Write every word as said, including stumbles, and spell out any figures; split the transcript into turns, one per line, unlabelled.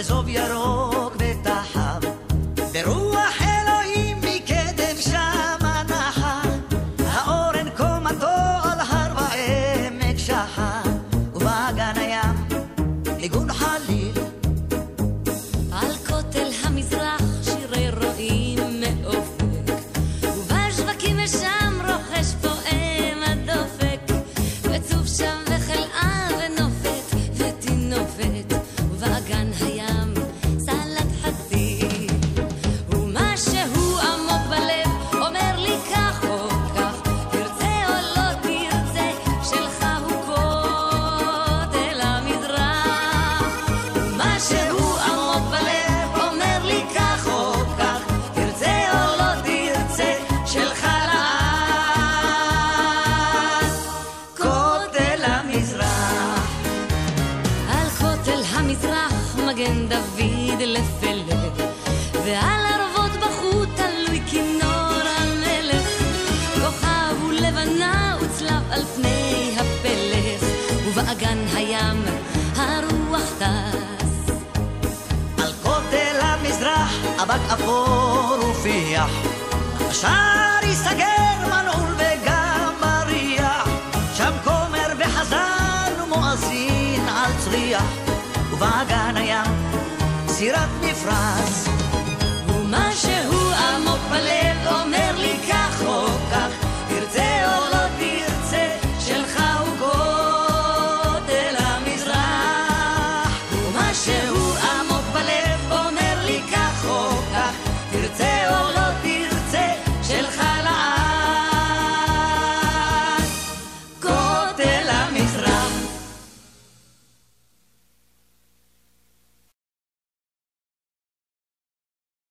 אזוב ירוק ותחב, ברוח אלוהים מקדם שמה נחה, האורן קומתו על הר ועמק שחה, ובאגן הים ניגון חליל.
על כותל המזרח שירי רועים מאופק, ובשווקים ושם רוחש פועם הדופק, וצוף שם וחלאה ונופת ותינופת, ובאגן הים סלט חציל, ומשהו עמוק בלב אומר לי כך או כך, תרצה או לא תרצה, שלך הוא כותל המזרח. ומשהו עמוק בלב אומר לי כך או כך, תרצה או לא תרצה, שלך לעד כותל המזרח. על כותל המזרח מגן דוד לפלג, ועל ערבות בחוט תלוי כינור המלך, כוכב ולבנה וצלב על פני הפלך, ובאגן הים הרוח טס.
על כותל המזרח אבק אפור ופיח, השער יסגר מנעול וגם בריח, שם כומר וחזן ומואזין על צריח, ובאגן הים סירת מפרש.